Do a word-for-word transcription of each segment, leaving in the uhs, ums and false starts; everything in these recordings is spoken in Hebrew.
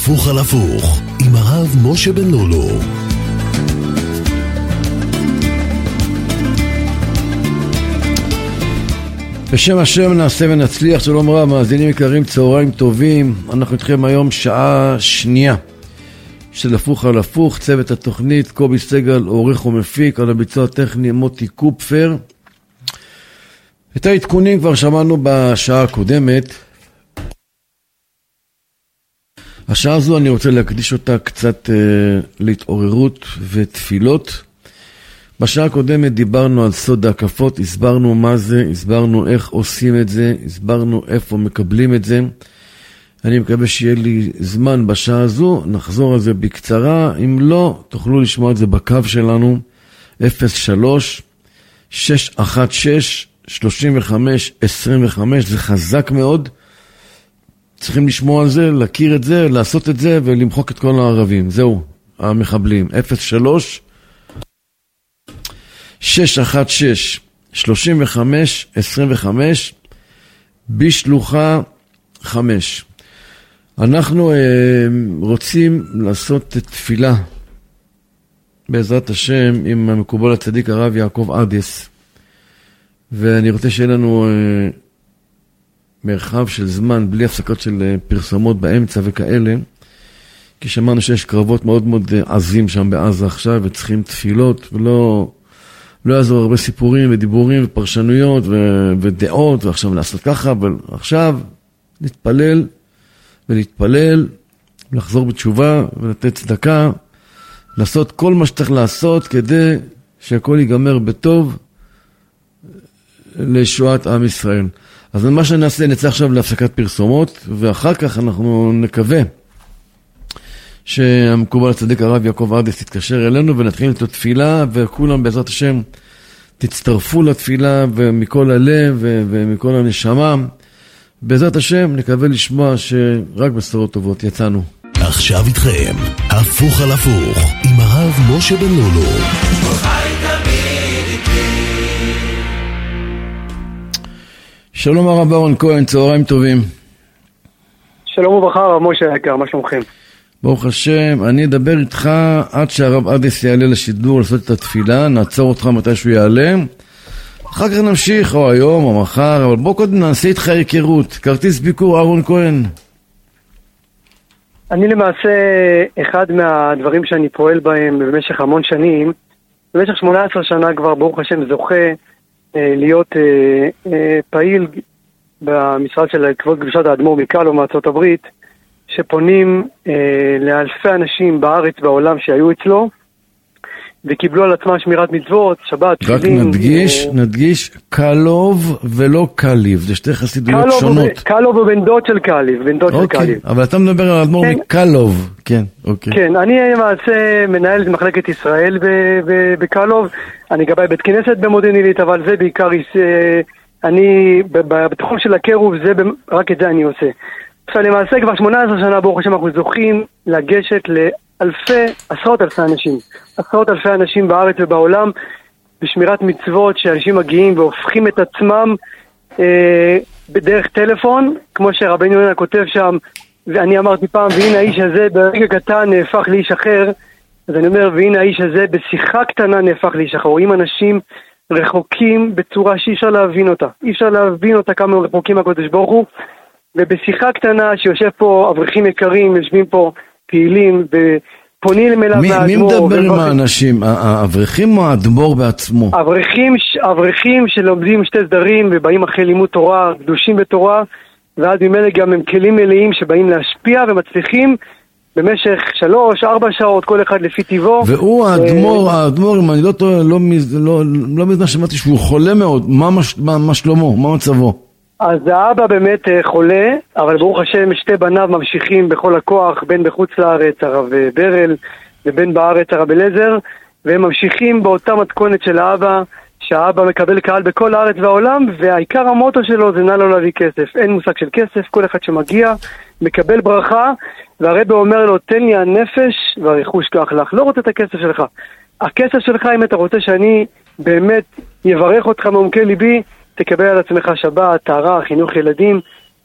הפוך על הפוך עם הרב משה בן לולו. בשם השם נעשה ונצליח. שלום רב, מאזינים יקרים, צהריים טובים. אנחנו איתכם היום שעה שנייה של הפוך על הפוך. צוות התוכנית קובי סגל עורך ומפיק, על הביצוע הטכני מוטי קופפר. את העדכונים כבר שמענו בשעה הקודמת. השעה הזו אני רוצה להקדיש אותה קצת אה, להתעוררות ותפילות. בשעה הקודמת דיברנו על סוד ההקפות, הסברנו מה זה, הסברנו איך עושים את זה, הסברנו איפה מקבלים את זה. אני מקווה שיהיה לי זמן בשעה הזו, נחזור על זה בקצרה. אם לא, תוכלו לשמוע את זה בקו שלנו אפס שלוש שש אחת שש שלושים וחמש עשרים וחמש. זה חזק מאוד, צריכים לשמוע על זה, להכיר את זה, לעשות את זה ולמחוק את כל הערבים. זהו, המחבלים. אפס שלוש שש אחת שש שלושים וחמש עשרים וחמש בשלוחה חמש. אנחנו אה, רוצים לעשות תפילה בעזרת השם עם המקובל הצדיק הרב יעקב ארדס, ואני רוצה שיהיה לנו אה, מרחב של זמן בלי הפסקות של אה, פרסומות באמצע וכאלה, כי שמענו שיש קרבות מאוד מאוד עזים שם בעזה עכשיו וצריכים תפילות, ולא לא יעזור הרבה סיפורים ודיבורים ופרשנויות ו- ודעות, ועכשיו לעשות ככה, אבל עכשיו נתפלל ולהתפלל, לחזור בתשובה ולתת צדקה, לעשות כל מה שצריך לעשות כדי שהכל ייגמר בטוב לישועת עם ישראל. אז מה שנעשה, נצא עכשיו להפסקת פרסומות, ואחר כך אנחנו נקווה שהמקובל הצדיק הרב יעקב ארדס תתקשר אלינו ונתחיל את התפילה, וכולם בעזרת השם תצטרפו לתפילה ומכל הלב ומכל הנשמה. בעזרת השם נקווה לשמוע שרק בשורות טובות יצאנו. עכשיו איתכם הפוך על הפוך עם הרב משה בן לולו. שלום הרב אהרון כהן, צהריים טובים. שלום וברכה הרב משה היקר, מה שלומכם? ברוך השם. אני אדבר איתך עד שהרב ארדס יעלה לשידור לעשות את התפילה, נעצור אותך מתי שהוא יעלה, אחר כך נמשיך, או היום או מחר, אבל בוא קודם נעשה איתך היכרות. כרטיס ביקור אהרון כהן. אני למעשה, אחד מהדברים שאני פועל בהם במשך המון שנים, במשך שמונה עשרה שנה כבר ברוך השם זוכה אה, להיות אה, אה, פעיל במשרד של כבוד קדושת האדמו"ר מקאלו מארצות הברית, שפונים אה, לאלפי אנשים בארץ בעולם שהיו אצלו וקיבלו על עצמם שמירת מצוות, שבת, רק תפילין. נדגיש, אה... נדגיש, קלוב ולא קליב, זה שתי חסידויות שונות. קלוב הוא בן דוד של קליב, בן דוד אוקיי, של קליב. אבל אתה מדבר על אדמו"ר כן. מקלוב, כן, אוקיי. כן, אני למעשה מנהל את מחלקת ישראל בקלוב, אני גבאי בית כנסת במודיעין עילית, אבל זה בעיקר, אני בתחום של הקירוב, רק את זה אני עושה. עכשיו למעשה כבר שמונה עשרה שנה ברוך השם אנחנו זוכים לגשת לאלפי, עשרות אלפי אנשים, עשרות אלפי אנשים בארץ ובעולם בשמירת מצוות, שאנשים מגיעים והופכים את עצמם אה, בדרך טלפון, כמו שרבנו יונה כותב שם, ואני אמרתי פעם, והנה האיש הזה ברגע קטן נהפך לאיש אחר, אז אני אומר, והנה האיש הזה בשיחה קטנה נהפך לאיש אחר. רואים אנשים רחוקים בצורה שאי אפשר להבין אותה, אי אפשר להבין אותה כמה רחוקים הקודש ברוך הוא, ובשיחה קטנה שיושב פה אברכים יקרים, יושבים פה פעילים ופונים אליו האדמו"ר. מי מדבר עם האנשים? האברכים או האדמו"ר בעצמו? אברכים, אברכים שלומדים שתי סדרים ובאים אחרי לימוד תורה, קדושים בתורה, ואז ממילא גם הם כלים מלאים שבאים להשפיע ומצליחים במשך שלוש, ארבע שעות, כל אחד לפי טבעו. והוא האדמו"ר, האדמו"ר, אם אני לא טועה, לא מזמן שמעתי שהוא חולה מאוד. מה שלומו? מה מצבו? אז האבא באמת חולה, אבל ברוך השם שתי בניו ממשיכים בכל הכוח, בין בחוץ לארץ הרב ברל ובין בארץ הרב אלעזר, והם ממשיכים באותה מתכונת של האבא, שהאבא מקבל קהל בכל הארץ והעולם, והעיקר המוטו שלו זה נא לא להביא כסף. אין מושג של כסף, כל אחד שמגיע מקבל ברכה, והרב אומר לו תן לי הנפש והרכוש כך לך, לא רוצה את הכסף שלך. הכסף שלך, אם אתה רוצה שאני באמת יברך אותך מעומקי ליבי, תקבל על עצמך שבת, טהרה, חינוך ילדים,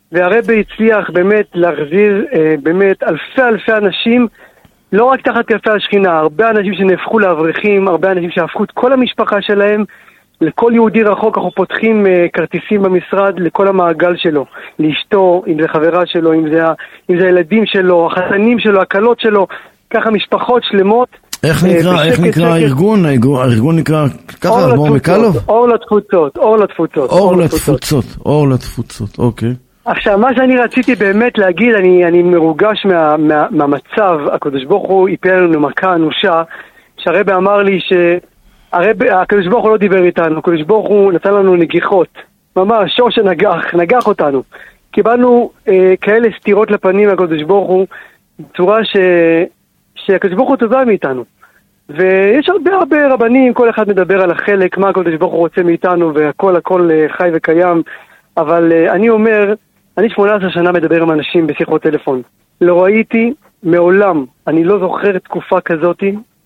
והרבי הצליח באמת להחזיר אה, באמת אלפי אלפי אנשים, לא רק תחת כנפי השכינה, הרבה אנשים שנהפכו לאברכים, הרבה אנשים שהפכו את כל המשפחה שלהם, לכל יהודי רחוק אנחנו פותחים uh, כרטיסים במשרד לכל המעגל שלו, לאשתו, אם זה חברה שלו, אם זה, אם זה הילדים שלו, החתנים שלו, הקלות שלו, ככה משפחות שלמות. איך נקרא, uh, איך נקרא הארגון? הארגון נקרא ככה, אדמו"ר מקלוב? אור לתפוצות, אור לתפוצות. אור לתפוצות, אור לתפוצות, אוקיי. עכשיו, מה שאני רציתי באמת להגיד, אני, אני מרוגש מה, מה, מהמצב, הקדוש ברוך הוא איפר לנו מכה אנושה, שהרבי אמר לי ש... הרבי, הקדוש ברוך הוא לא דיבר איתנו, הקדוש ברוך הוא נתן לנו נגיחות, ממש שור שנגח, נגח אותנו. קיבלנו אה, כאלה סתירות לפנים הקדוש ברוך הוא, בצורה ש... שהקדוש ברוך הוא תודה מאיתנו. ויש הרבה הרבה רבנים, כל אחד מדבר על החלק, מה הקדוש ברוך הוא רוצה מאיתנו, והכל הכל חי וקיים. אבל אה, אני אומר, אני שמונה עשרה שנה מדבר עם אנשים בשיחות טלפון. לא ראיתי מעולם, אני לא זוכר תקופה כזאת,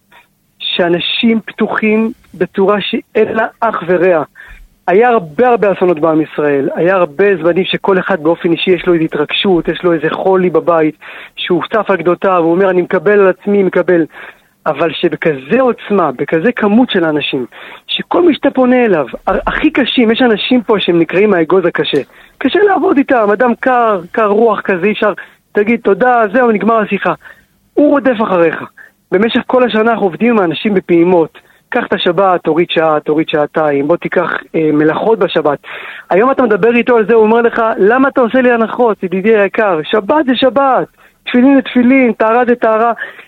שאנשים פתוחים בצורה שאין לה אח ורע. היה הרבה הרבה אסונות בעם ישראל, היה הרבה זמנים שכל אחד באופן אישי יש לו איזו התרגשות, יש לו איזה חולי בבית, שהוא צף על גדותיו, הוא אומר אני מקבל על עצמי, מקבל. אבל שבכזה עוצמה, בכזה כמות של אנשים, שכל מי שאתה פונה אליו, הכי קשים, יש אנשים פה שהם נקראים האגוז הקשה. קשה לעבוד איתם, אדם קר, קר רוח כזה, אפשר, תגיד תודה, זהו, נגמר השיחה. הוא רודף אחריך. במשך כל השנה אנחנו עובדים עם האנשים בפעימות. קח את השבת, תוריד שעה, תוריד שעתיים, בוא תיקח אה, מלאכות בשבת. היום אתה מדבר איתו על זה, הוא אומר לך, למה אתה עושה לי הנחות, ידידי היקר? שבת זה שבת, תפילין זה תפילין, טהרה זה טהרה,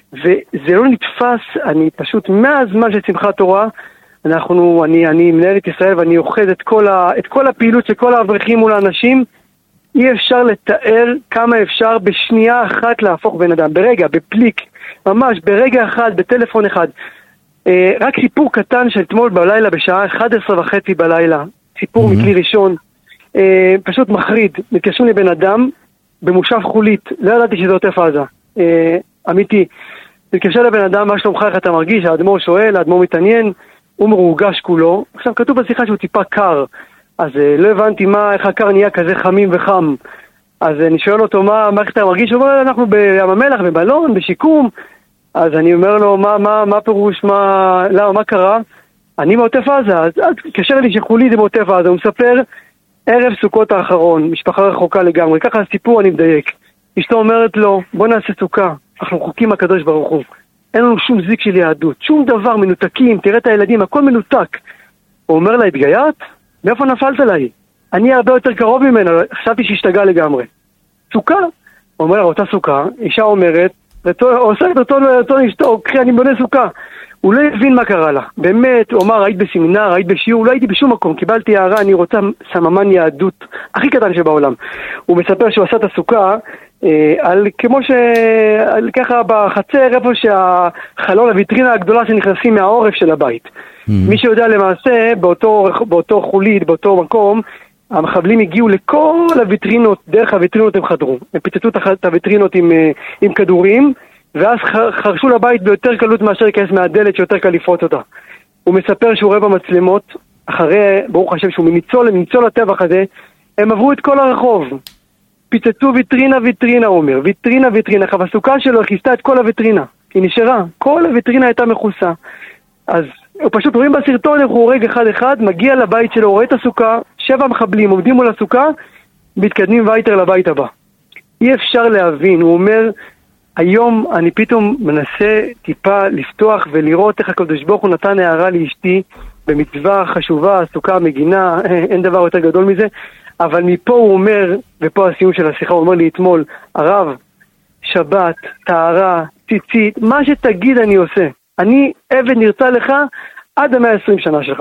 וזה לא נתפס. אני פשוט, מהזמן של שמחת תורה, אנחנו, אני, אני מנהל את ישראל ואני אוחד את כל, ה, את כל הפעילות של כל האברכים מול האנשים, אי אפשר לתאר כמה אפשר בשנייה אחת להפוך בן אדם, ברגע, בפליק, ממש ברגע אחד, בטלפון אחד. אה, רק סיפור קטן של אתמול בלילה בשעה אחת עשרה וחצי בלילה, סיפור mm-hmm. מכלי ראשון, אה, פשוט מחריד. מתקשרים לבן אדם במושב חולית, לא ידעתי שזה עוטף עזה, אה, אמיתי. מתקשר לבן אדם, מה שלומך, איך אתה מרגיש? האדמו"ר שואל, האדמו"ר מתעניין, הוא מרוגש כולו. עכשיו כתוב בשיחה שהוא טיפה קר, אז אה, לא הבנתי מה, איך הקר נהיה כזה חמים וחם. אז אני שואל אותו, מה, מה איך אתה מרגיש? הוא אומר, אנחנו בים המלח, בבלון, בשיקום. אז אני אומר לו, מה, מה, מה פירוש, מה, למה, מה קרה? אני מעוטף עזה, אז, אז קשר לי שחולי זה מעוטף עזה, הוא מספר, ערב סוכות האחרון, משפחה רחוקה לגמרי, ככה הסיפור אני מדייק. אשתו אומרת לו, בוא נעשה סוכה, אנחנו חוקים הקדוש ברוך הוא. אין לנו שום זיק של יהדות, שום דבר, מנותקים, תראה את הילדים, הכל מנותק. הוא אומר לה, התגיירת? מאיפה נפלת לה? אני הרבה יותר קרוב ממנה, חשבתי שהשתגע לגמרי. סוכה? הוא אומר לה, אותה סוכה, אישה אומרת, עושה את אותו אשתו, קחי, אני בונה סוכה. הוא לא הבין מה קרה לה. באמת, הוא אמר, היית בסמינר, היית בשיעור, לא הייתי בשום מקום, קיבלתי הערה, אני רוצה סממן יהדות הכי קטן שבעולם. הוא מספר שהוא עשה את הסוכה, אה, על כמו ש... על, ככה בחצר, איפה שהחלון, הוויטרינה הגדולה שנכנסים מהעורף של הבית. Mm-hmm. מי שיודע למעשה, באותו, באותו חולית, באותו מקום, המחבלים הגיעו לכל הוויטרינות, דרך הוויטרינות הם חדרו. הם פיצצו את הוויטרינות עם, עם כדורים, ואז חרשו לבית ביותר קלות מאשר להיכנס מהדלת שיותר קל לפרוץ אותה. הוא מספר שהוא רואה במצלמות, אחרי, ברוך השם, שהוא מניצול, מניצול הטבח הזה, הם עברו את כל הרחוב. פיצצו ויטרינה ויטרינה, הוא אומר. ויטרינה ויטרינה. הסוכה שלו הכיסתה את כל הוויטרינה. היא נשארה. כל הוויטרינה הייתה מכוסה. אז הוא פשוט רואים בסרטון איך הוא הורג אחד אחד, מגיע לבית שלו, רואה את הסוכה, שבע מחבלים עומדים מול הסוכה, מתקדמים וייטר לבית הבא. אי אפשר להבין, הוא אומר, היום אני פתאום מנסה טיפה לפתוח ולראות איך הקדוש ברוך הוא נתן הערה לאשתי במצווה חשובה, הסוכה, מגינה, אין דבר יותר גדול מזה, אבל מפה הוא אומר, ופה הסיום של השיחה, הוא אומר לי אתמול, הרב, שבת, טהרה, ציצית, מה שתגיד אני עושה. אני עבד נרצה לך עד המאה עשרים שנה שלך.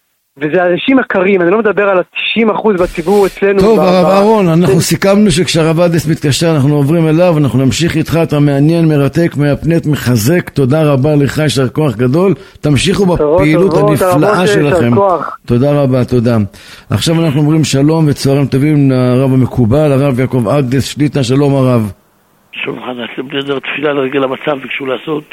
וזה אנשים הקרים, אני לא מדבר על ה-תשעים אחוז בציבור אצלנו. טוב, הרב אהרון, אנחנו סיכמנו שכשהרב אדס מתקשר אנחנו עוברים אליו, אנחנו נמשיך איתך, אתה מעניין, מרתק, מהפנט, מחזק, תודה רבה לך, ישר כוח גדול, תמשיכו בפעילות הנפלאה שלכם. תודה רבה, תודה. עכשיו אנחנו אומרים שלום וצהריים טובים לרב המקובל, הרב יעקב אדס, שליטה, שלום הרב. שלום חנס, לבנדר תפילה לרגל המצב ביקשו לעשות,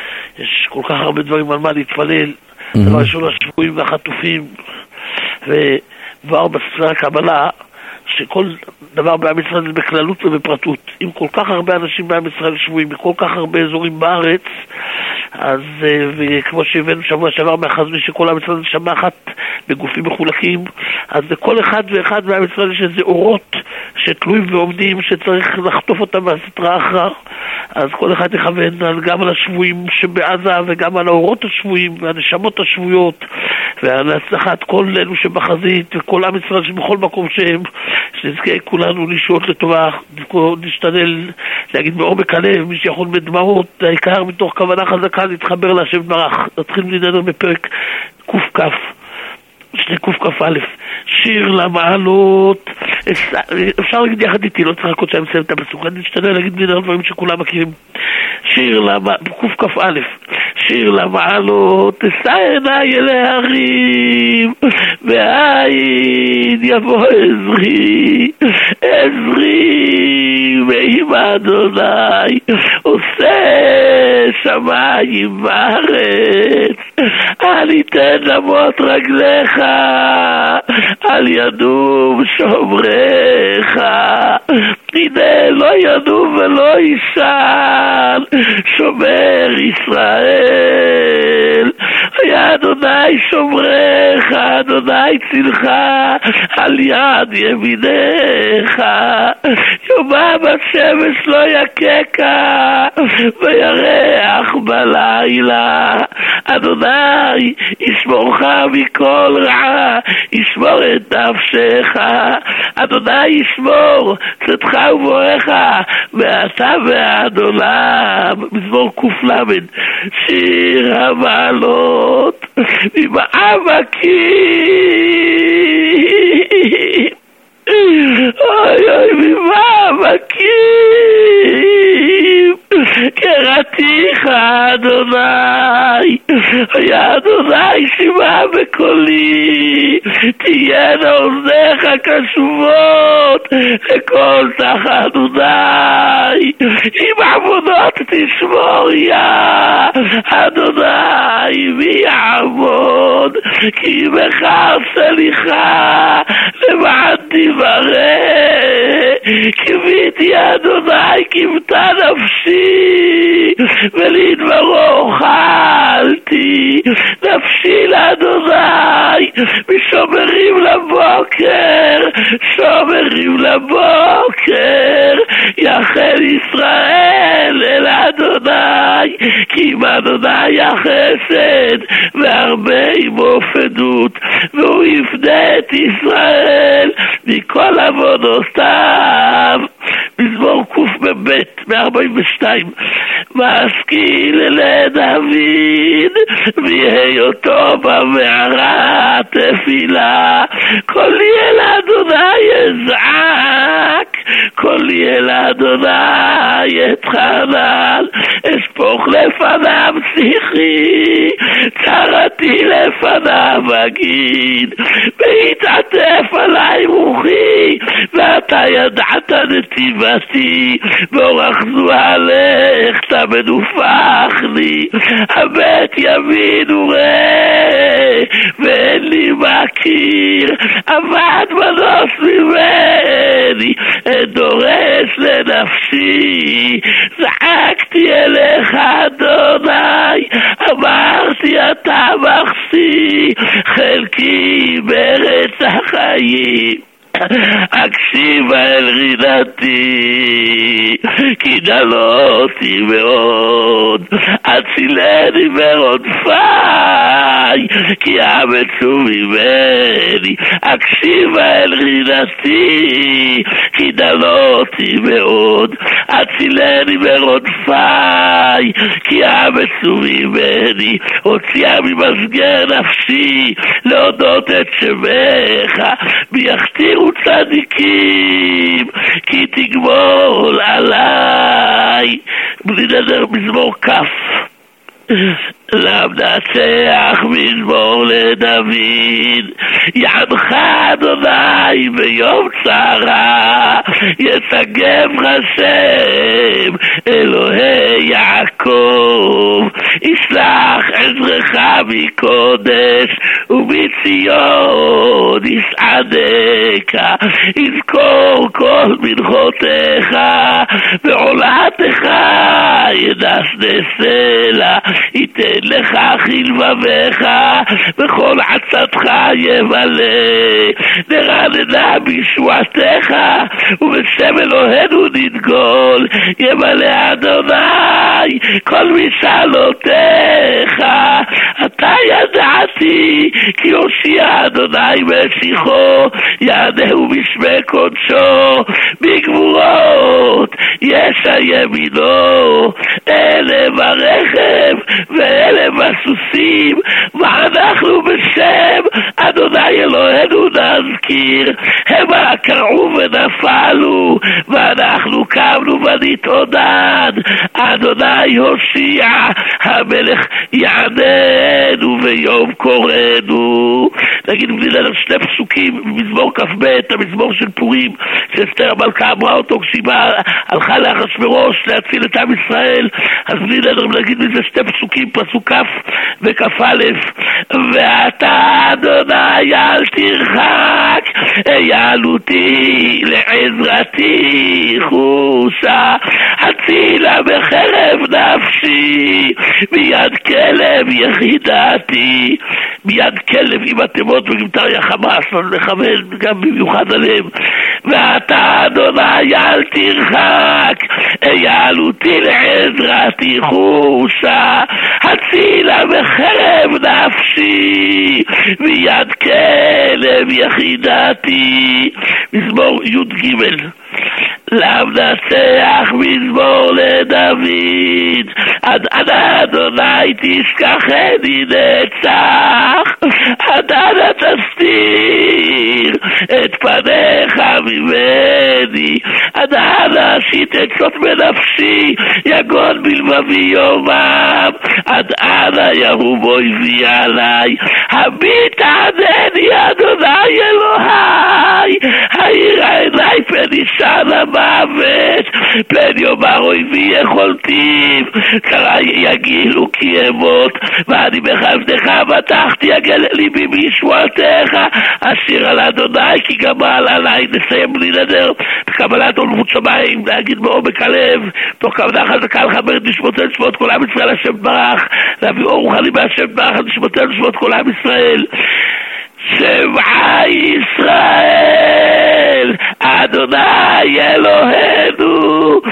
יש כל כך הרבה דברים על מה להתפלל, דבר ראשון השבויים והחטופים, וכבר בספרי הקבלה שכל דבר בעם ישראל זה בכללות ובפרטות. עם כל כך הרבה אנשים בעם ישראל שבויים, בכל כך הרבה אזורים בארץ, אז וכמו שהבאנו שבוע שעבר מהחזמי שכל עם ישראל זה שמה אחת בגופים מחולקים, אז לכל אחד ואחד בעם ישראל יש איזה אורות שתלויים ועומדים שצריך לחטוף אותם מהסתרה אחרא, אז כל אחד יכוון גם על השבויים שבעזה וגם על האורות השבויים והנשמות השבויות ועל הצלחת כל אלו שבחזית וכל עם ישראל שבכל מקום שהם, שנזכה כולנו לשעות לטובה, נשתדל להגיד מעומק הלב, מי שיכול בדמעות, העיקר מתוך כוונה חזקה להתחבר להשם ברך. נתחיל לדבר בפרק ק"כ, שני ק"כ א', שיר למעלות. אפשר להגיד יחד איתי, לא צריך לחכות שאני מסיים את הפסוק, אני אשתדל להגיד לי דברים שכולם מכירים. שיר למעלות, ק"כ א', שיר למעלות, אשא עיניי אל ההרים, מאין יבוא עזרי, עזרי מעם אדוני, עושה שמיים וארץ, אל יתן למוט רגליך, אל ינום שומריך, הנה לא ינום ולא יישן, שומר ישראל. היה אדוני שומרך, אדוני צילך, על יד ימינך, יומם השמש לא יקקה, וירח בלילה. אדוני ישמורך מכל רע, ישמור את נפשך. אדוני ישמור צאתך ובואך מעתה ועד עולם. מזמור ק"ל, שיר המעלות ממעמקים, אוי אוי ממעמקים, קראתיך אדוני, היה אדוני שמע בקולי, תהיינה אוזניך קשובות לכל תחת אדוני, עם עבודות תשמור יא אדוני, מי יעמוד? כי בחר סליחה למען דברי, קיוויתי אדוני כימתה נפשי, ולדברו אכלתי נפשי לאדוני, משומרים לבוקר, שומרים לבוקר, יחל ישראל אל אדוני, כי עם אדוני החסד והרבה עמו פדות, והוא יפדה את ישראל מכל עוונותיו. מזמור ק"ב מאה ארבעים ושתיים, משכיל לדוד בהיותו במערה תפילה, קולי אל אדוני אזעק, קולי אל אדוני אתחנן, אשפוך לפניו שיחי, צרתי לפניו אגיד, והתעטף עלי רוחי, ואתה ידעת נתיבתי, באורח זוהה לכת מנופח לי, הבט ימין וראה, ואין לי מכיר, עבד מנוס ממני, דורש לנפשי, זעקתי אליך אדוני, אמרתי אתה מחסי, חלקי בארץ החיים. הקשיבה אל רינתי, כי דלותי מאוד, הצילני ברודפי, כי אמצו ממני. הקשיבה אל רינתי, כי דלותי מאוד, הצילני ברודפי, כי אמצו ממני. הוציאה ממסגר נפשי להודות את שמך, ביחתירו צדיקים, כי תגמול עליי. בלי נדר מזמור כף, למנצח מזמור לדוד, יענך אדוני ביום צרה, ישגב השם אלוהי יעקב, ישלח עזרך מקודש ומציון יסעדך, יזכור כל מנחותיך ועולתך ידס סלע, ייתן לך חלבבך וכל עצתך ימלא, נרננה בישועתך ובשם אלוהינו נדגול, ימלא אדוני כל משאלותיך. אתה ידעתי כי הושיע אדוני משיחו, יענהו בשמי קודשו, בגבורות יש הימינו, אלה ברכב ואלה בסוסים, ואנחנו בשם אדוני אלוהינו נזכיר. המה קרעו ונפלו ואנחנו קמנו ונתעודד, אדוני הושיע, המלך יעננו ויום קוראנו. נגיד בלי לדעת שני פסוקים מזמור כ"ב, המזמור של פורים, שאסתר המלכה אמרה אותו כשהיא הלכה לאחשוורוש להציל את עם ישראל. אז בלי לדעת נגיד מזה שני פסוקים, פסוק כ' וכ"א, ואתה אדוני אל תרחק, יעלותי לעזרתי חוסה, הצילה בחרב נפשי, מיד כלב יחידתי. מיד כלב עם התיבות וגימטריה חמאס, לכוון גם במיוחד עליהם. ואתה אדוני אל תרחק, יעלותי לעזרתי חוסה, הצילה בחרב נפשי, מיד כלב יחידתי. מזמור י"ג. למנצח מזמור לדוד, עד אנה אדוני תשכחני נצח, עד אנה תסתיר את פניך ממני, עד אנה אשית עצות בנפשי, יגון בלבבי יומם, עד אנה ירום אויבי עלי, הביט ענני אדוני אלוהי, העיר עיני פן ישן המוות, פן יאמר אויבי יכולתיו, קרא יגילו כי אמות, ואני בחסדך בטחתי, יגל ליבי בישועתך, אשיר על אדוני כי גמל עלי. נסיים בלי נדר בקבלת עולמות שמיים, להגיד בעומק הלב, תוך כוונה חזקה לחבר את נשמותינו נשמות כל עם ישראל השם ברך, להביא אור רוחני מהשם ברך על נשמותינו נשמות כל עם ישראל. שמע ישראל אדוני אלוהינו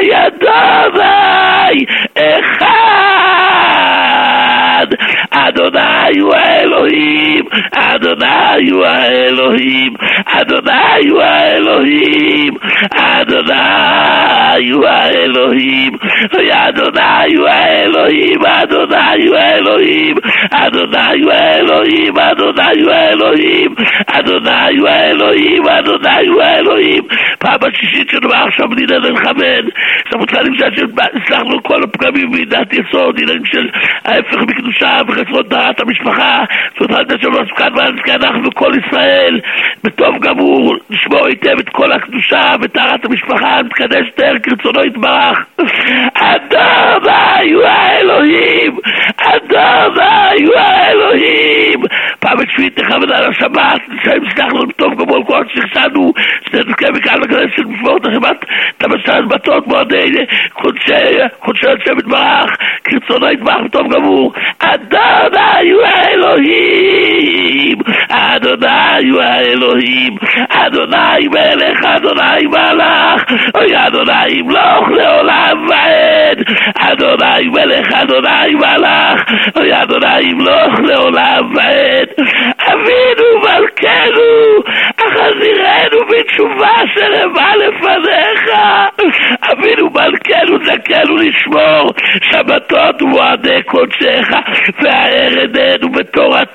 אדוני אחד, אדוני הוא האלוהים, אדוני הוא האלוהים, אדוני הוא האלוהים, אדוני הוא האלוהים, אדוני הוא האלוהים, אדוני הוא האלוהים, אדוני הוא האלוהים, אדוני הוא האלוהים, אדוני הוא האלוהים, אדוני הוא האלוהים. פעם השישית שנאמר עכשיו בלי נדר לכוון, סמוצלנים שהצלחנו כל הפגמים מידת יסוד, עניינים של ההפך מקדושה וחסרות דעת המשפחה, זאת נשם מסוכן ואנזכה אנחנו כל ישראל בטוב גמור נשמור היטב את כל הקדושה וטהרת המשפחה, נתקדש תאר כרצונו יתברך. אדוני הוא האלוהים, אדוני הוא האלוהים. פעם השביעית נכוון על השבת, שהצלחנו בטוב גמור כל שחסנו, שנזכה מכאן לכנסת של משמעות השבת, תמשל בתות מועדי חודשי השם יתברך, כרצונו יתברך בטוב גמור. אדוני הוא האלוהים, אדוני הוא האלוהים, אדוני מלך, אדוני מלך, אוי אדוני ימלוך לעולם ועד, אדוני מלך, אדוני מלך, אוי אדוני ימלוך לעולם ועד. אבינו מלכנו, החזירנו בתשובה שלמה לפניך, אבינו מלכנו זכנו לשמור שבתות ומועדי קודשך, והערדנו בתורתך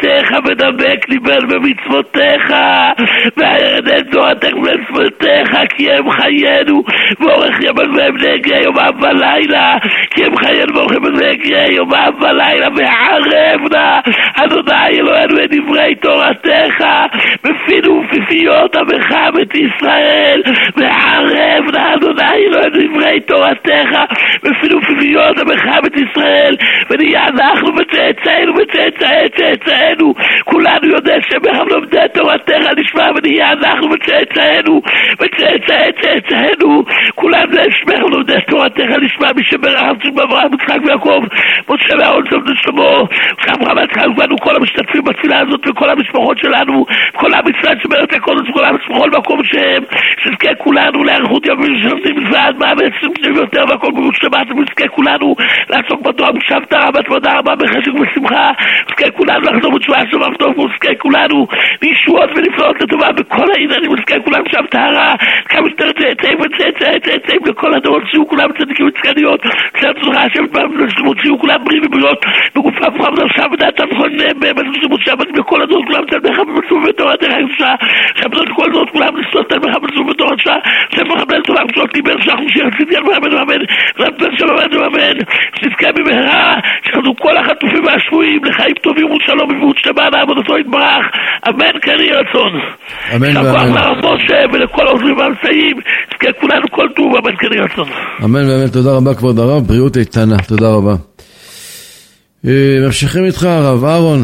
ודבק ליבנו במצוותיך, וירדן תורתך ומצוותיך, כי הם חיינו, ואורך ימינו והם נהגה יומם ולילה, כי הם חיינו ואורך ימינו נהגה יומם ולילה, והערבנה, אדוני אלוהינו את דברי תורתך, בפינו ובפיות עמך בית ישראל, והערבנה, אדוני אלוהינו דברי תורתך, בפינו ובפיות עמך בית ישראל, ונהיה אנחנו וצאצאינו וצאצאי צאצאינו, כולנו יודעים שבהם לומדי תורתך נשמע, ונהיה אנחנו וצאצאינו וצאצאי צאצאינו, כולנו נשמע לומדי תורתך נשמע, מי שברך אברהם יצחק ויעקב משה ואהרון זבד שלמה ואברהם יצחק ובנו, כל המשתתפים בתפילה הזאת וכל המשפחות שלנו, כל עם ישראל שבארץ הקודש וכל המשפחות במקום שהם, שנזכה כולנו לאריכות ימים ושלומדים מצוות מאמץ יותר והכל במושלמת, ונזכה כולנו לעסוק בתורה בשבתא רבה תודה רבה בחשק ובשמחה, ונזכה כולנו לחזור בתשובה שלום טוב, ונזכה כולנו לישועות ונפלאות לטובה בכל העניינים, ונזכה כולנו שם טהרה כמה שיותר צאצאים וצאצאים צאצאים לכל הדורות, שיהיו כולם צדיקים וצדקניות, צדקה השם שיהיו כולם בריאים ובריאות בגופם וחם נפשם ודעתם וכל במצוות שעבדים לכל הדורות, כולם תלמיך במצוות בתורתך הקדושה, שעבדות כל הדורות כולם לסלול תלמיך במצוות בתורתך, ספר חמל תורה וצלות ליבר שאנחנו שיחצית יד ואמן ואמן רבן שלום ואמן, שנזכה במהרה שאנחנו כל החטופים והשבויים לחיים טובים ושלום ובריאות שלמה לעבודתו יתברך, אמן כן יהי רצון. אמן ואמן. לרב משה ולכל העוזרים והמסייעים, נזכה כולנו כל טוב, אמן כן יהי רצון. אמן ואמן, תודה רבה כבוד הרב, בריאות איתנה, תודה רבה. ממשיכים איתך הרב אהרון.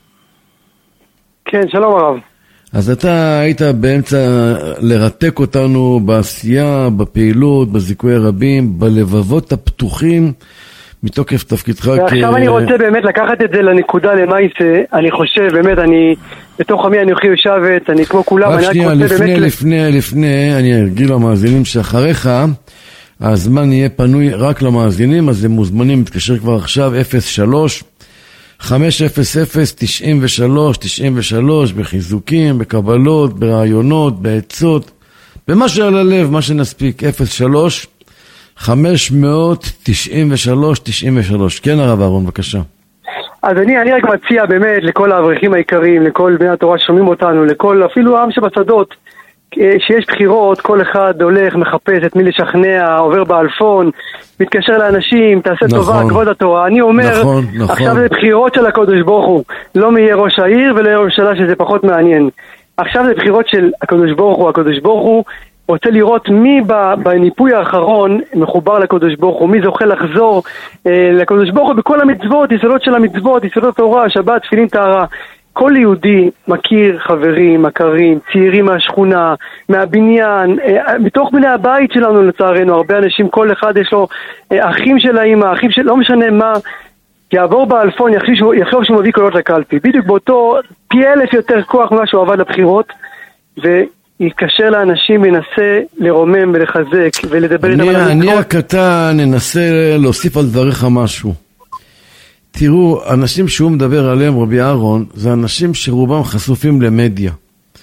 כן, שלום הרב. אז אתה היית באמצע לרתק אותנו בעשייה, בפעילות, בזיכוי הרבים, בלבבות הפתוחים, מתוקף תפקידך. ועכשיו כ... אני רוצה באמת לקחת את זה לנקודה למעשה, אני חושב באמת, אני בתוך עמי אנוכי יושבת, אני כמו כולם, רק אני שנייה, רק רוצה לפני, באמת... לפני, לפני, אני ארגיל למאזינים שאחריך, הזמן יהיה פנוי רק למאזינים, אז הם מוזמנים להתקשר כבר עכשיו, אפס שלוש חמש אפס אפס תשעים ושלוש תשעים ושלוש, בחיזוקים, בקבלות, ברעיונות, בעצות, במה שעל הלב, מה שנספיק, אפס שלוש חמש תשעים ושלוש תשעים ושלוש. כן הרב אהרון, בבקשה. אז אני, אני רק מציע באמת לכל האברכים העיקריים, לכל בני התורה ששומעים אותנו, לכל אפילו העם שבשדות, שיש בחירות, כל אחד הולך, מחפש את מי לשכנע, עובר באלפון, מתקשר לאנשים, תעשה נכון, טובה, כבוד התורה. אני אומר, נכון, נכון. עכשיו זה בחירות של הקדוש ברוך הוא, לא מי יהיה ראש העיר ולא יהיה ממשלה, שזה פחות מעניין. עכשיו זה בחירות של הקדוש ברוך הוא, הקדוש ברוך הוא רוצה לראות מי בניפוי האחרון מחובר לקדוש ברוך הוא, מי זוכה לחזור אה, לקדוש ברוך הוא בכל המצוות, יסודות של המצוות, יסודות תורה, שבת, תפילין, טהרה. כל יהודי מכיר חברים, מכרים, צעירים מהשכונה, מהבניין, בתוך בני הבית שלנו לצערנו, הרבה אנשים, כל אחד יש לו אחים של האמא, אחים של... לא משנה מה, יעבור באלפון, יחשוב שהוא מביא קולות לקלפי. בדיוק באותו פי אלף יותר כוח ממה שהוא עבד לבחירות, ויתקשר לאנשים וינסה לרומם ולחזק ולדבר איתם על המצוות. אני הקטן ננסה להוסיף על דבריך משהו. תראו, אנשים שהוא מדבר עליהם, רבי אהרון, זה אנשים שרובם חשופים למדיה.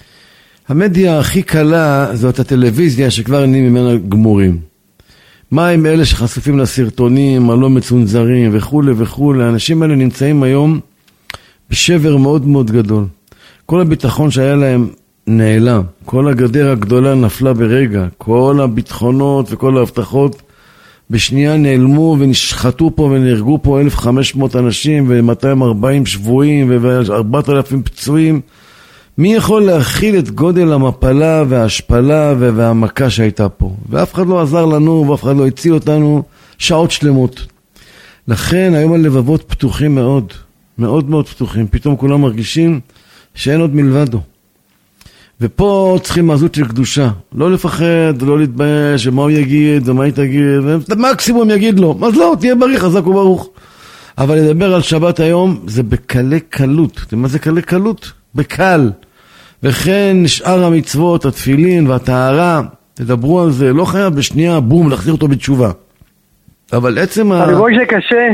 המדיה הכי קלה זאת הטלוויזיה שכבר נהיים ממנה גמורים. מה עם אלה שחשופים לסרטונים, הלא מצונזרים וכו' וכו'. האנשים האלה נמצאים היום בשבר מאוד מאוד גדול. כל הביטחון שהיה להם נעלם. כל הגדר הגדולה נפלה ברגע. כל הביטחונות וכל ההבטחות בשנייה נעלמו ונשחטו פה ונהרגו פה אלף וחמש מאות אנשים ו-מאתיים וארבעים שבויים ו-ארבעת אלפים פצועים. מי יכול להכיל את גודל המפלה וההשפלה והמכה שהייתה פה? ואף אחד לא עזר לנו ואף אחד לא הציל אותנו שעות שלמות. לכן היום הלבבות פתוחים מאוד, מאוד מאוד פתוחים. פתאום כולם מרגישים שאין עוד מלבדו. ופה צריכים עזות של קדושה, לא לפחד, לא להתבייש, ומה הוא יגיד, ומה היא תגיד, ומקסימום יגיד לו, אז לא, תהיה בריא, חזק וברוך. אבל לדבר על שבת היום, זה בקלי קלות. מה זה קלי קלות? בקל. וכן שאר המצוות, התפילין והטהרה, תדברו על זה, לא חייב בשנייה, בום, להחזיר אותו בתשובה. אבל עצם ה... אבל בואי שקשה,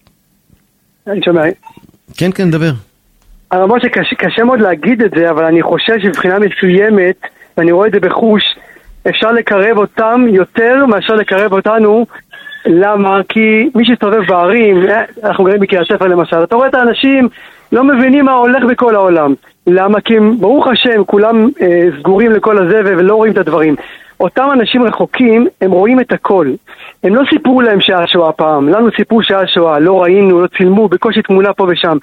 אני שומע. כן, כן, דבר. הרמות שקשה מאוד להגיד את זה, אבל אני חושב שבבחינה מסוימת, ואני רואה את זה בחוש, אפשר לקרב אותם יותר מאשר לקרב אותנו. למה? כי מי שסתובב בערים, אנחנו גרים בקריית ספר למשל, אתה רואה את האנשים לא מבינים מה הולך בכל העולם. למה? כי ברוך השם, כולם אה, סגורים לכל הזה ולא רואים את הדברים. אותם אנשים רחוקים, הם רואים את הכל. הם לא סיפרו להם שעה שואה פעם, לנו סיפרו שעה שואה, לא ראינו, לא צילמו, בקושי תמונה פה ושם.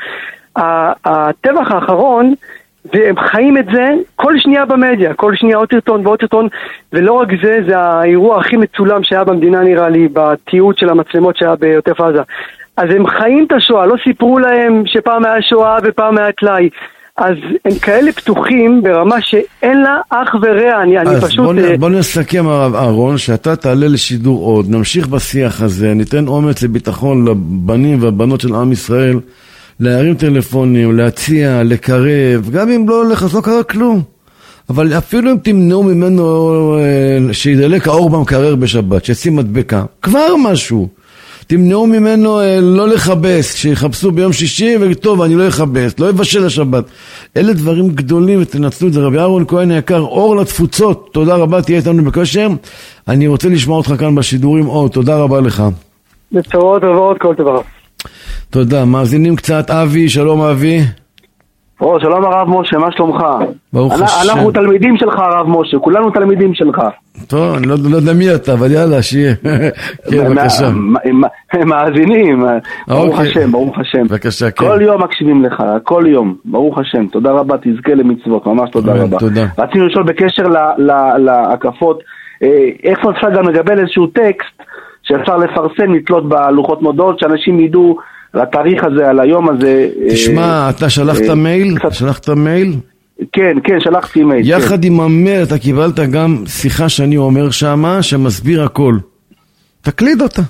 הטבח האחרון, והם חיים את זה כל שנייה במדיה, כל שנייה עוד סרטון ועוד סרטון, ולא רק זה, זה האירוע הכי מצולם שהיה במדינה נראה לי, בתיעוד של המצלמות שהיה בעוטף עזה. אז הם חיים את השואה, לא סיפרו להם שפעם היה שואה ופעם היה תלאי. אז הם כאלה פתוחים ברמה שאין לה אח ורע, אני, אני פשוט... בוא, בוא נסכם הרב אהרון, שאתה תעלה לשידור עוד, נמשיך בשיח הזה, ניתן אומץ לביטחון לבנים והבנות של עם ישראל, להרים טלפונים, להציע, לקרב, גם אם לא הולך, אז לא קרה כלום. אבל אפילו אם תמנעו ממנו שידלק האור במקרר בשבת, שישים מדבקה, כבר משהו. תמנעו ממנו לא לחבס, שיחפשו ביום שישי וטוב, אני לא אחבס, לא יבשל לשבת. אלה דברים גדולים ותנצלו את זה. רבי אהרון כהן היקר, אור לתפוצות, תודה רבה, תהיה איתנו בקשר. אני רוצה לשמוע אותך כאן בשידורים עוד, תודה רבה לך. בצורות רבות, כל דבר. תודה, מאזינים קצת. אבי, שלום אבי. או, שלום הרב משה, מה שלומך? ברוך השם. אנחנו תלמידים שלך הרב משה, כולנו תלמידים שלך. טוב, אני לא יודע מי אתה, אבל יאללה, שיהיה. כן, בבקשה. מאזינים, ברוך השם, ברוך השם. בבקשה, כן. כל יום מקשיבים לך, כל יום, ברוך השם. תודה רבה, תזכה למצוות, ממש תודה רבה. תודה. רצינו לשאול בקשר להקפות, איך אפשר גם לגבל איזשהו טקסט שאפשר לפרסם, לתלות בלוחות מודעות, שאנשים ידעו לתאריך הזה, על היום הזה. תשמע, אתה שלחת מייל? שלחת מייל? כן, כן, שלחתי מייל. יחד עם המייל אתה קיבלת גם שיחה שאני אומר שמה, שמסביר הכל. תקליד אותה.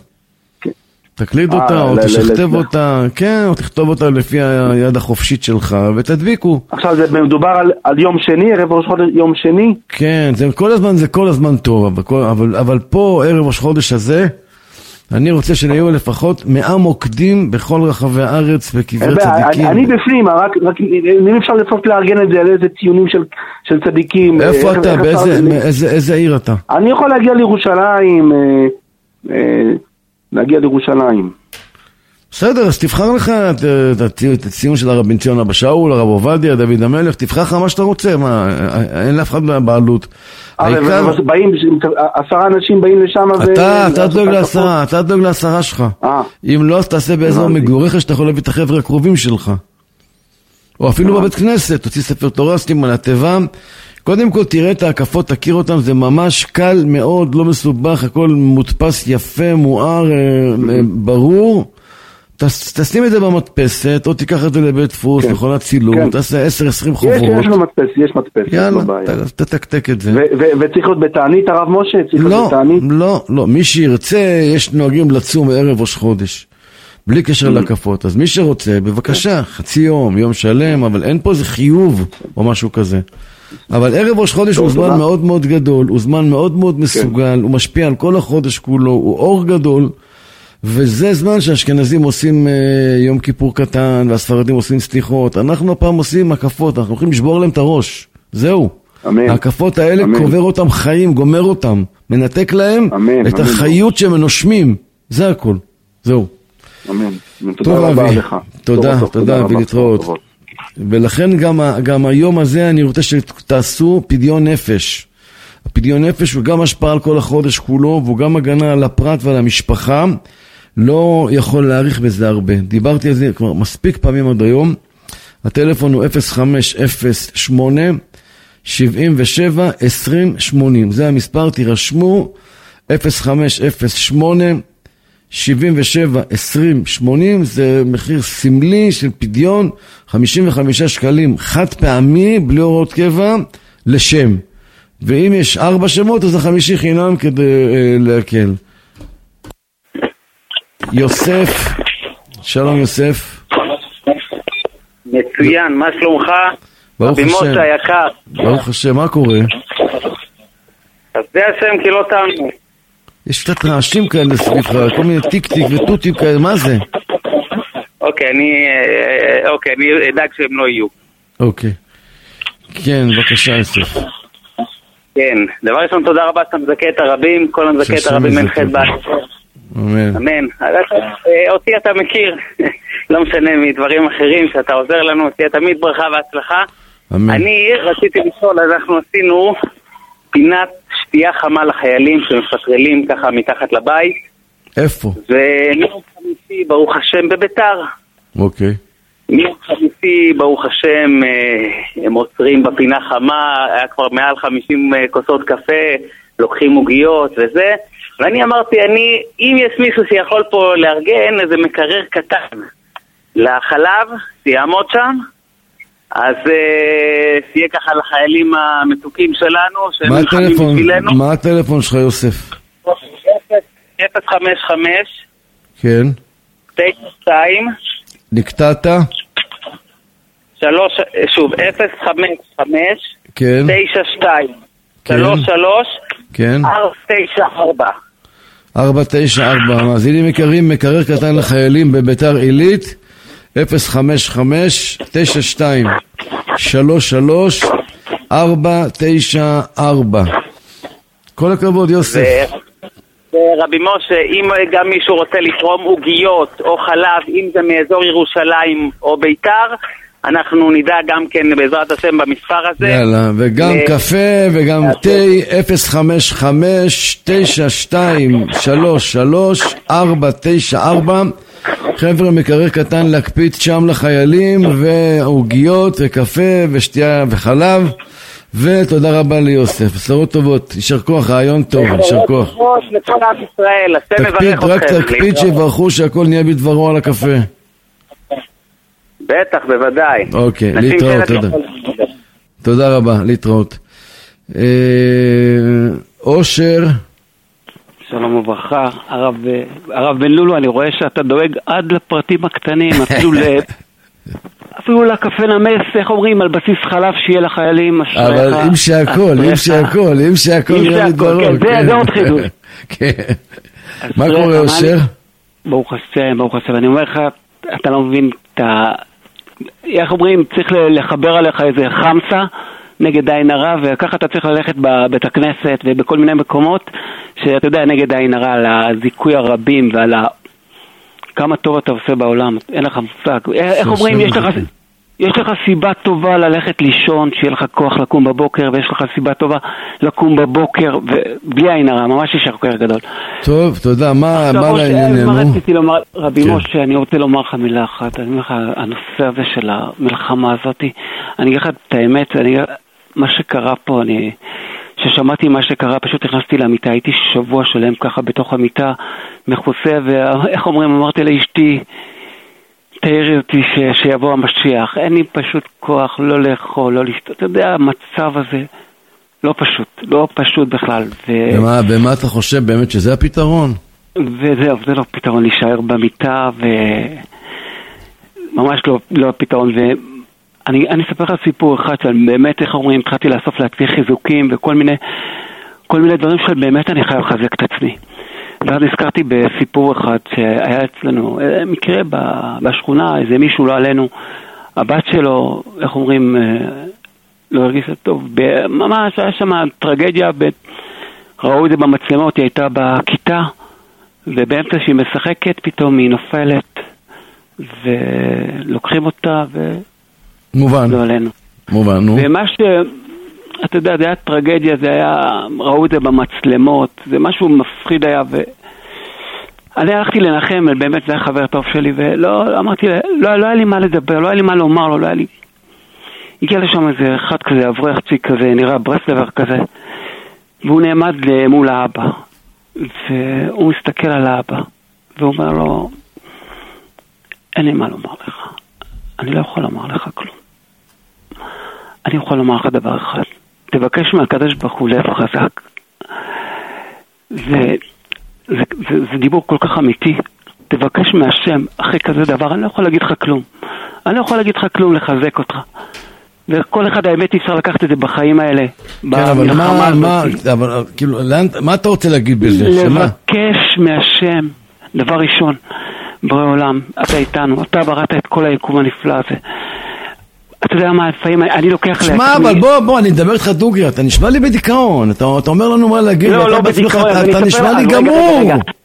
תקליד אותה, או תשכתב אותה, כן, או תכתוב אותה לפי היד החופשית שלך, ותדביקו. עכשיו, זה מדובר על יום שני, ערב ראש חודש יום שני? כן, כל הזמן זה כל הזמן טוב, אבל פה, ערב ראש חודש הזה, אני רוצה שנהיו לפחות מאה מוקדים בכל רחבי הארץ בקברי צדיקים. אני בפנים, רק אם אפשר לפחות לארגן את זה על איזה ציונים של צדיקים. איפה אתה? באיזה עיר אתה? אני יכול להגיע לירושלים, להגיע לירושלים. בסדר, אז תבחר לך את הציון של הרב בן ציון אבא שאול, הרב עובדיה, דוד המלך, תבחר לך מה שאתה רוצה, מה, אין לאף אחד בעלות. באים, עשרה אנשים באים לשם ו... אתה, אתה דואג לעשרה, אתה דואג לעשרה שלך. אם לא, אז תעשה באזור מגוריך שאתה יכול להביא את החבר'ה הקרובים שלך. או אפילו בבית כנסת, תוציא ספר תורה, סתים על התיבה. קודם כל תראה את ההקפות, תכיר אותם, זה ממש קל מאוד, לא מסובך, הכל מודפס יפה, מואר, ברור. תשים את זה במדפסת, או תיקח את זה לבית דפוס, מכונת צילום, תעשה עשר עשרים חוברות. יש מדפס, יש מדפס. יאללה, תתקתק את זה. וצריך להיות בתענית, הרב משה? לא, לא, לא. מי שירצה, יש נוהגים לצום ערב ראש חודש, בלי קשר להקפות. אז מי שרוצה, בבקשה, חצי יום, יום שלם, אבל אין פה איזה חיוב או משהו כזה. אבל ערב ראש חודש הוא זמן מאוד מאוד גדול, הוא זמן מאוד מאוד מסוגל, הוא משפיע על כל החודש כולו, הוא אור גדול, וזה זמן שהאשכנזים עושים uh, יום כיפור קטן, והספרדים עושים סליחות. אנחנו הפעם עושים הקפות, אנחנו הולכים לשבור להם את הראש. זהו. אמן. ההקפות האלה אמן. קובר אותם חיים, גומר אותם, מנתק להם אמן, את אמן. החיות שהם נושמים. זה הכל. זהו. אמן. טוב אבי, תודה, תודה, תודה ולהתראות. ולכן גם, גם היום הזה אני רוצה שתעשו פדיון נפש. הפדיון נפש הוא גם השפעה על כל החודש כולו, והוא גם הגנה על הפרט ועל המשפחה. לא יכול להאריך בזה הרבה. דיברתי על זה כבר מספיק פעמים עד היום. הטלפון הוא אפס חמש אפס שמונה שבעים ושבע עשרים שמונים. זה המספר, תירשמו. אפס חמש אפס שמונה שבעים ושבע עשרים שמונים. זה מחיר סמלי של פדיון, חמישים וחמישה שקלים חד פעמי, בלי הוראות קבע, לשם. ואם יש ארבע שמות, אז החמישי חינם כדי אה, להקל. יוסף, שלום יוסף. מצוין, מה שלומך? ברוך השם. בימות היקר. ברוך השם, מה קורה? אז זה השם כי לא תאמנו. יש קצת רעשים כאלה סביבך, כל מיני טיק טיק וטוטים כאלה, מה זה? אוקיי, אני, אוקיי, אני אדאג שהם לא יהיו. אוקיי. כן, בבקשה יוסף. כן, דבר ראשון, תודה רבה שאתה מזכה את הרבים, כל המזכה את הרבים אין חטא בעצם. אמן. אמן. אותי אתה מכיר, לא משנה מדברים אחרים שאתה עוזר לנו, אותי תמיד ברכה והצלחה. אמן. אני רציתי לשאול, אנחנו עשינו פינת שתייה חמה לחיילים שמפטרלים ככה מתחת לבית. איפה? ומיום חמישי ברוך השם בביתר. אוקיי. מיום חמישי ברוך השם הם עוצרים בפינה חמה, היה כבר מעל חמישים כוסות קפה, לוקחים עוגיות וזה, ואני אמרתי, אני, אם יש מישהו שיכול פה לארגן איזה מקרר קטן לחלב, שיעמוד שם, אז שיהיה ככה לחיילים המתוקים שלנו, שהם נלחמים בשבילנו. מה הטלפון שלך, יוסף? אפס חמש חמש כן. תשע שתיים נקטעת? שלוש, שוב, אפס חמש חמש כן. תשע שתיים שלוש שלוש כן. ארבע תשע ארבע ארבע תשע ארבע. מאזינים יקרים, מקרר קטן לחיילים בביתר עילית, אפס חמש חמש תשע שתיים שלוש שלוש ארבע תשע ארבע. כל הכבוד, יוסף. רבי משה, אם גם מישהו רוצה לתרום עוגיות או חלב, אם זה מאזור ירושלים או ביתר, אנחנו נדע גם כן בעזרת השם במספר הזה. יאללה, וגם קפה וגם תה, אפס חמש חמש תשע שתיים שלוש שלוש ארבע תשע ארבע. חבר'ה, מקרר קטן להקפיץ שם לחיילים, ועוגיות וקפה ושתייה וחלב. ותודה רבה ליוסף, בשורות טובות, יישר כוח, רעיון טוב, יישר כוח. לכל עם ישראל, השם מברך אתכם. רק תקפיד שיברכו שהכל נהיה בדברו על הקפה. בטח, בוודאי. אוקיי, להתראות, תודה. תודה רבה, להתראות. אושר. שלום וברכה, הרב, הרב בן לולו, אני רואה שאתה דואג עד לפרטים הקטנים, אפילו ל... אפילו לקפה נמס, איך אומרים, על בסיס חלב שיהיה לחיילים. אבל אם שהכל, אם שהכל, אם שהכל נראה לדברו. זה עוד חידוש. מה קורה, אושר? ברוך השם, ברוך השם. אני אומר לך, אתה לא מבין את ה... איך אומרים, צריך לחבר עליך איזה חמסה נגד עין הרע, וככה אתה צריך ללכת בבית הכנסת ובכל מיני מקומות, שאתה יודע, נגד עין הרע, על הזיכוי הרבים ועל ה... כמה טוב אתה עושה בעולם, אין לך מושג. איך אומרים, יש לך, יש לך סיבה טובה ללכת לישון, שיהיה לך כוח לקום בבוקר, ויש לך סיבה טובה לקום בבוקר, ובלי עין הרע, ממש יישר כוח גדול. טוב, תודה, מה לענייננו? מה רציתי לומר, רבי משה, אני רוצה לומר לך מילה אחת, אני אומר לך, הנושא הזה של המלחמה הזאת, אני אגיד לך את האמת, מה שקרה פה, אני... ששמעתי מה שקרה, פשוט נכנסתי למיטה, הייתי שבוע שלם ככה בתוך המיטה, מחוסה, ואיך אומרים, אמרתי לאשתי, תארי אותי ש... שיבוא המשיח, אין לי פשוט כוח לא לאכול, לא לשתות, אתה יודע, המצב הזה לא פשוט, לא פשוט בכלל. ו... ומה, במה אתה חושב באמת שזה הפתרון? וזהו, זה לא פתרון, להישאר במיטה, וממש לא, לא הפתרון, ו... אני, אני אספר לך סיפור אחד של באמת, איך אומרים, התחלתי לאסוף לעצמי חיזוקים וכל מיני, כל מיני דברים של באמת אני חייב לחזק את עצמי. ואז נזכרתי בסיפור אחד שהיה אצלנו, מקרה בשכונה, איזה מישהו לא עלינו, הבת שלו, איך אומרים, לא הרגיש טוב, ממש היה שם טרגדיה, ראו את זה במצלמות, היא הייתה בכיתה, ובאמצע שהיא משחקת, פתאום היא נופלת, ולוקחים אותה ו... מובן. לא עלינו. מובן, נו. ומה ש... אתה יודע, זה היה טרגדיה, זה היה... ראו את זה במצלמות, זה משהו מפחיד היה, ו... אני הלכתי לנחם, באמת זה היה חבר טוב שלי, ולא, אמרתי, לא, לא היה לי מה לדבר, לא היה לי מה לומר לו, לא היה לי... הגיע לשם איזה אחד כזה, אברך צ'יק כזה, נראה ברסלבר כזה, והוא נעמד מול האבא, והוא מסתכל על האבא, והוא אומר לו, אין לי מה לומר לך. אני לא יכול לומר לך כלום. אני יכול לומר לך דבר אחד. תבקש מהקדוש ברוך הוא לב חזק. זה, זה, זה, זה דיבור כל כך אמיתי. תבקש מהשם אחרי כזה דבר. אני לא יכול להגיד לך כלום. אני לא יכול להגיד לך כלום לחזק אותך. וכל אחד האמת אפשר לקחת את זה בחיים האלה. כן, אבל מה, מה, אבל, כאילו, לאן, מה אתה רוצה להגיד בזה? לבקש מהשם, דבר ראשון. בריא עולם, אתה איתנו, אתה בראת את כל היקום הנפלא הזה. אתה יודע מה, לפעמים אני לוקח לעצמי... שמע, אבל בוא, בוא, אני מדבר איתך דוגרי, אתה נשמע לי בדיכאון, אתה אומר לנו מה להגיד, לא, לא בדיכאון, אתה נשמע לי גמור.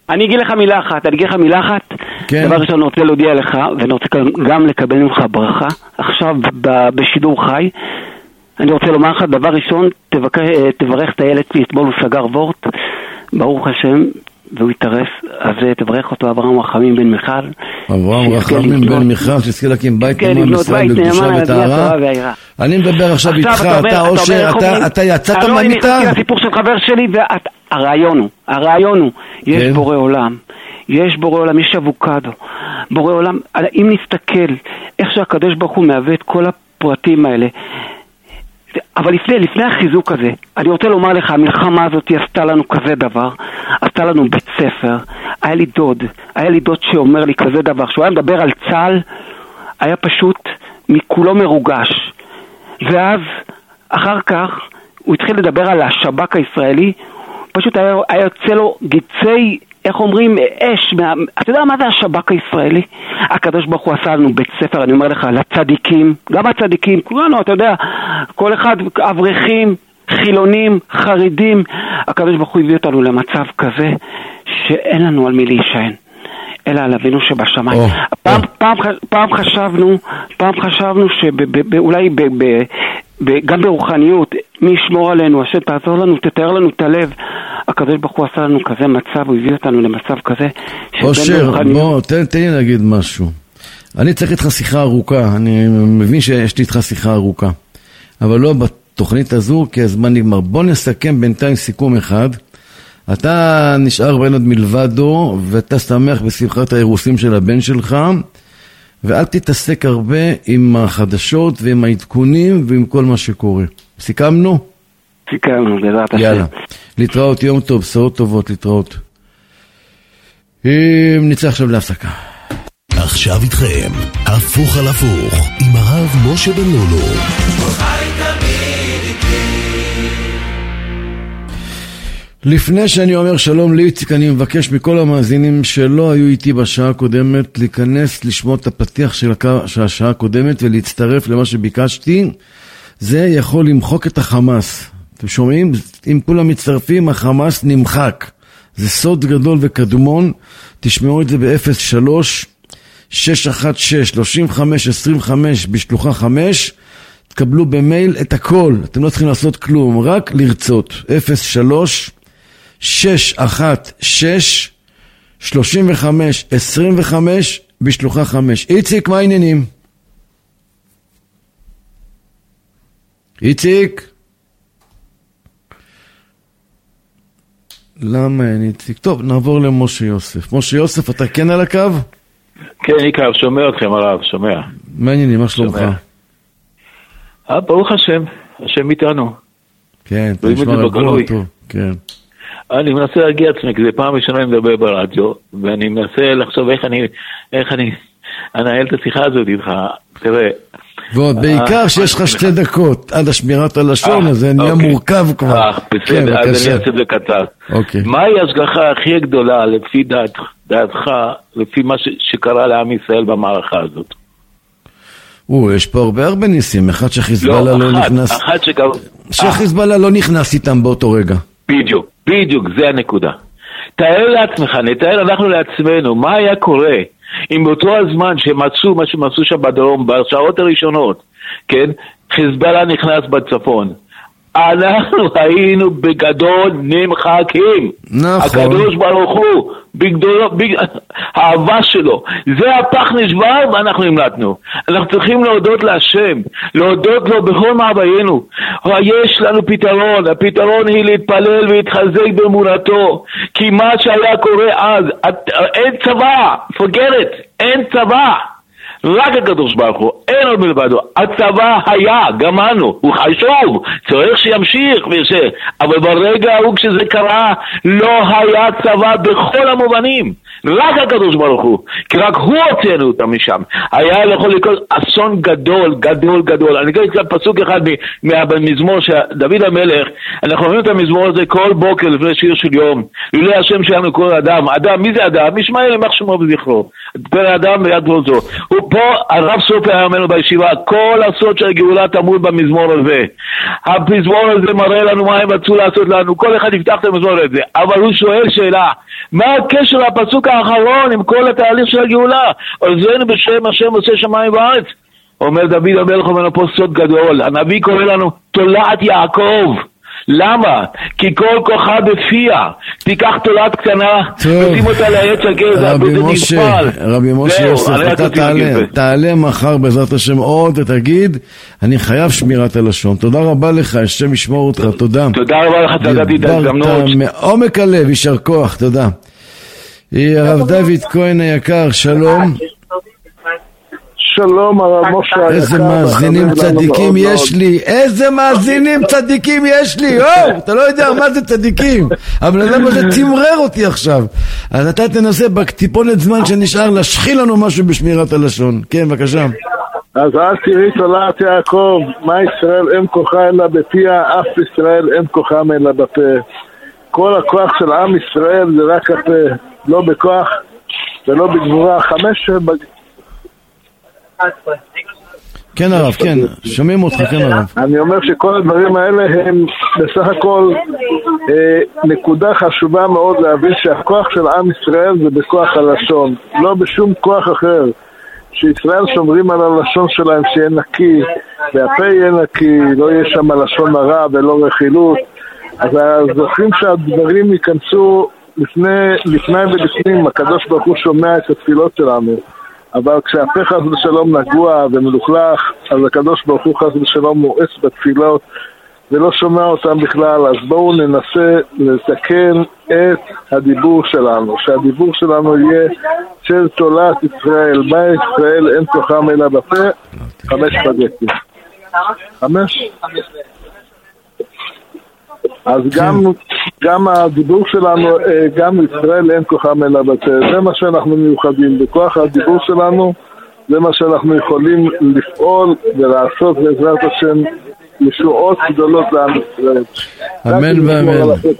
אני אגיד לך מילה אחת, אני אגיד לך מילה אחת. כן. דבר ראשון, אני רוצה להודיע לך, ואני רוצה גם לקבל ממך ברכה, עכשיו בשידור חי. אני רוצה לומר לך, דבר ראשון, תברך את הילד שלי, אתמול הוא סגר וורט, ברוך השם, והוא יתרס, אז תברך אותו אברהם רחמים בן מיכל. אברהם רחמים בן מיכל, שזכה להקים בית נאמן ישראל בקדושה וטהרה. אני מדבר עכשיו איתך, אתה אושר, אתה יצאת מהמיטה? אני נכנסתי לסיפור של חבר שלי, והרעיון הוא, הרעיון הוא, יש בורא עולם, יש בורא עולם, יש אבוקדו, בורא עולם, אם נסתכל, איך שהקדוש ברוך הוא מהווה את כל הפרטים האלה, אבל לפני, לפני החיזוק הזה, אני רוצה לומר לך, המלחמה הזאת עשתה לנו כזה דבר, עשתה לנו בית ספר, היה לי דוד, היה לי דוד שאומר לי כזה דבר, שהוא היה מדבר על צה"ל, היה פשוט מכולו מרוגש, ואז אחר כך הוא התחיל לדבר על השב"כ הישראלי, פשוט היה, היה יוצא לו גיצי, איך אומרים, אש, מה... אתה יודע מה זה השב"כ הישראלי? הקדוש ברוך הוא עשה לנו בית ספר, אני אומר לך, לצדיקים, גם הצדיקים, כולנו, אתה יודע, כל אחד, אברכים, חילונים, חרדים, הקדוש ברוך הוא הביא אותנו למצב כזה, שאין לנו על מי להישען, אלא על אבינו שבשמיים. Oh, פעם, oh. פעם, פעם חשבנו, פעם חשבנו שאולי ב... ב, ב גם ברוחניות, מי ישמור עלינו, השם תעזור לנו, תתאר לנו את הלב. הקדוש ברוך הוא עשה לנו כזה מצב, הוא הביא אותנו למצב כזה. אושר, בוא, תן, תן לי להגיד משהו. אני צריך איתך שיחה ארוכה, אני מבין שיש לי איתך שיחה ארוכה, אבל לא בתוכנית הזו, כי הזמן נגמר. בוא נסכם בינתיים סיכום אחד. אתה נשאר ואין עוד מלבדו, ואתה שמח בשמחת האירוסים של הבן שלך, ואל תתעסק הרבה עם החדשות ועם העדכונים ועם כל מה שקורה. סיכמנו? סיכמנו, בעזרת השם. יאללה. להתראות, יום טוב, בשורות טובות, להתראות. נצא עכשיו להפסקה. עכשיו איתכם, הפוך על הפוך, עם הרב משה בן לולו. לפני שאני אומר שלום לאיציק, אני מבקש מכל המאזינים שלא היו איתי בשעה הקודמת להיכנס לשמוע את הפתיח של, הקו, של השעה הקודמת ולהצטרף למה שביקשתי. זה יכול למחוק את החמאס. אתם שומעים? אם כולם מצטרפים, החמאס נמחק. זה סוד גדול וקדמון. תשמעו את זה ב-אפס שלוש שש אחת שש שלושים וחמש עשרים וחמש בשלוחה חמש. תקבלו במייל את הכל. אתם לא צריכים לעשות כלום, רק לרצות. אפס שלוש שש אחת שש שלושים וחמש עשרים וחמש בשלוחה חמש. איציק, מה העניינים? איציק? למה אין איציק? טוב, נעבור למשה יוסף. משה יוסף, אתה כן על הקו? כן, עיקר, שומע אתכם הרב, שומע. מה העניינים, מה שלומך? אה, ברוך השם, השם איתנו. כן, אתה נשמע רגוע טוב, כן. אני מנסה להגיע עצמי, כי זה פעם ראשונה אני מדבר ברדיו, ואני מנסה לחשוב איך אני, איך אני אנהל את השיחה הזאת איתך, תראה. ועוד, בעיקר שיש לך שתי דקות עד השמירת הלשון, אז זה נהיה מורכב כבר. אה, בסדר, אז אני אעשה את זה קצר. מהי ההשגחה הכי גדולה לפי דעתך, לפי מה שקרה לעם ישראל במערכה הזאת? או, יש פה הרבה הרבה ניסים, אחד שחיזבאללה לא נכנס. לא, אחד שגם... שחיזבאללה לא נכנס איתם באותו רגע. בדיוק, בדיוק, זה הנקודה. תאר לעצמך, נתאר אנחנו לעצמנו, מה היה קורה אם באותו הזמן שמצאו מה שמצאו שם בדרום, בשעות הראשונות, כן, חיזבאללה נכנס בצפון. אנחנו היינו בגדול נמחקים. נכון. הקדוש ברוך הוא, בגדולו, בג... האהבה שלו. זה הפח נשבר ואנחנו נמלטנו. אנחנו צריכים להודות להשם, להודות לו בכל מעביינו. יש לנו פתרון, הפתרון היא להתפלל ולהתחזק באמונתו. כי מה שהיה קורה אז, אין צבא, forget it, אין צבא. רק הקדוש ברוך הוא, אין עוד מלבדו. הצבא היה, גמרנו, הוא חשוב, צריך שימשיך וישב, אבל ברגע ההוא כשזה קרה, לא היה צבא בכל המובנים, רק הקדוש ברוך הוא, כי רק הוא הוצאנו אותם משם. היה יכול לקרות אסון גדול, גדול, גדול. אני אקרא פסוק אחד מהמזמור שדוד המלך, אנחנו אומרים את המזמור הזה כל בוקר לפני שיר של יום, לולא השם שלנו כל אדם, אדם, מי זה אדם? ישמעאל יימח שמו וזכרו. פר אדם ויד פרוסו. ופה הרב סופר אומר לנו בישיבה, כל הסוד של הגאולה תמול במזמור הזה. המזמור הזה מראה לנו מה הם רצו לעשות לנו, כל אחד יפתח את המזמור הזה, אבל הוא שואל שאלה, מה הקשר לפסוק האחרון עם כל התהליך של הגאולה? עוזרנו בשם השם עושה שמיים וארץ. אומר דוד המלך, אומר פה סוד גדול, הנביא קורא לנו תולעת יעקב. למה? כי כל כוחה בפיה. תיקח תולעת קטנה ושים אותה לעץ הגזע. רבי משה, רבי משה יוסף, אתה תעלה, תעלה מחר בעזרת השם עוד ותגיד, אני חייב שמירת הלשון. תודה רבה לך, השם ישמור אותך, תודה. תודה רבה לך, תדעתי את ההזדמנות. מעומק הלב, יישר כוח, תודה. הרב דוד כהן היקר, שלום. שלום הרב משה. איזה מאזינים צדיקים יש לי, איזה מאזינים צדיקים יש לי, או, אתה לא יודע מה זה צדיקים, אבל למה זה תמרר אותי עכשיו. אז אתה תנסה בטיפונת זמן שנשאר להשחיל לנו משהו בשמירת הלשון. כן, בבקשה. אז אל תראי תולעת יעקב, מה ישראל אין כוחה אלא בפיה, אף ישראל אין כוחם אלא בפה. כל הכוח של עם ישראל זה רק הפה, לא בכוח ולא בגבורה. חמש כן הרב, כן, שומעים אותך, כן הרב. אני אומר שכל הדברים האלה הם בסך הכל אה, נקודה חשובה מאוד להבין שהכוח של עם ישראל זה בכוח הלשון, לא בשום כוח אחר. שישראל שומרים על הלשון שלהם שיהיה נקי, והפה יהיה נקי, לא יהיה שם לשון הרע ולא רכילות. אז זוכרים שהדברים ייכנסו לפני, לפני ולפנים, הקדוש ברוך הוא שומע את התפילות שלנו. אבל כשהפה חס ושלום נגוע ומלוכלך, אז הקדוש ברוך הוא חס ושלום מואס בתפילות ולא שומע אותם בכלל. אז בואו ננסה לתקן את הדיבור שלנו, שהדיבור שלנו יהיה של תולעת ישראל, מה ישראל אין כוחם אלא בפה. חמש פגעתי. חמש? אז גם, גם הדיבור שלנו, גם ישראל אין כוחם אלא בפה. זה מה שאנחנו מיוחדים. בכוח הדיבור שלנו, זה מה שאנחנו יכולים לפעול ולעשות בעזרת השם ישועות גדולות לעם ישראל. אמן ואמן.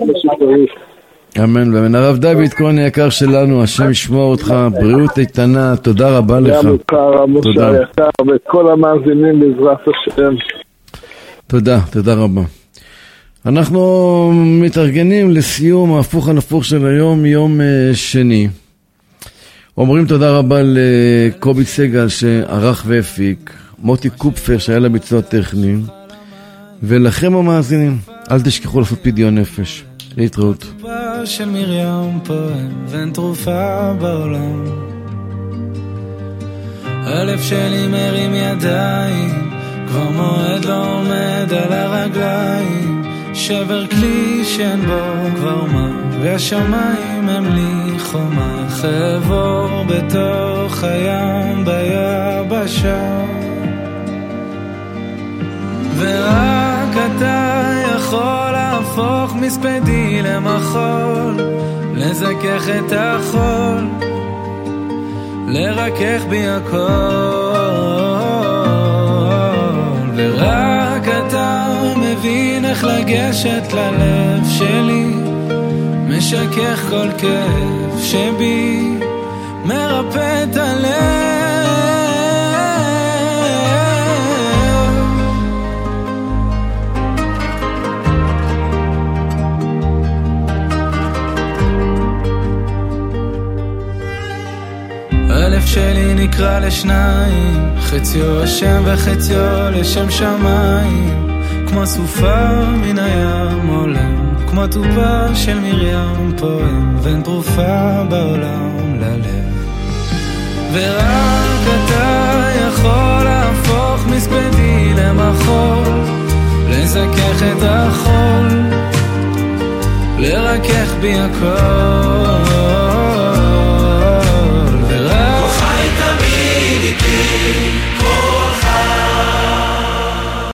אמן ואמן. הרב דוד כהן היקר שלנו, השם ישמור אותך, בריאות איתנה, תודה רבה לך. גם לך הרב משה היקר וכל המאזינים בעזרת השם. תודה, תודה רבה. אנחנו מתארגנים לסיום ההפוך הנפוך של היום, יום שני. אומרים תודה רבה לקובי סגל שערך והפיק, מוטי קופפר שהיה לביצוע טכני, ולכם המאזינים, אל תשכחו לעשות פדיון נפש. להתראות. של מרים פועם ואין תרופה בעולם, הלב שלי מרים ידיים, כבר מועד לא עומד על הרגליים, שבר כלי שאין בו כבר מה, והשמיים הם לי חומה, חבור בתוך הים ביבשה, ורק אתה יכול להפוך מספדי למחול, לזכך את החול, לרכך בי הכל, ורק אתה מבין איך לגשת ללב שלי, משכך כל כאב שבי, מרפא את הלב. הלב שלי נקרא לשניים, חציו השם וחציו לשם שמיים, כמו סופה מן הים עולם, כמו טובה של מרים פועם, ואין תרופה בעולם ללב. ורק אתה יכול להפוך מספדי למחול, לזכך את החול, לרכך בי הכל,